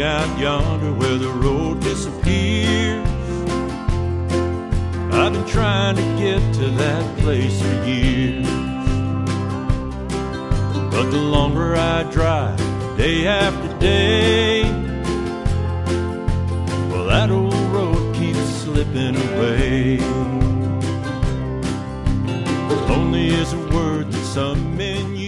way out yonder where the road disappears. I've been trying to get to that place for years, but the longer I drive, day after day, well, that old road keeps slipping away. Lonely is a word that some men use